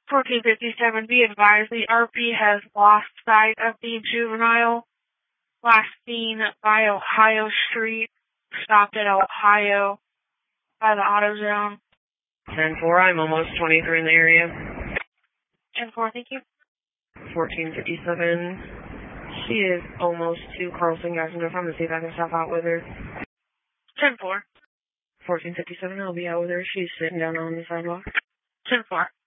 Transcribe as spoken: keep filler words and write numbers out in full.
fourteen fifty-seven, be advised the R P has lost sight of the juvenile. Last seen by Ohio Street, stopped at Ohio by the AutoZone. ten four, I'm almost twenty-three in the area. ten four, thank you. fourteen fifty-seven, she is almost to Carlson Gaston. I'm going to see if I can stop out with her. ten four. fourteen fifty-seven, I'll be out with her. She's sitting down on the sidewalk. ten four.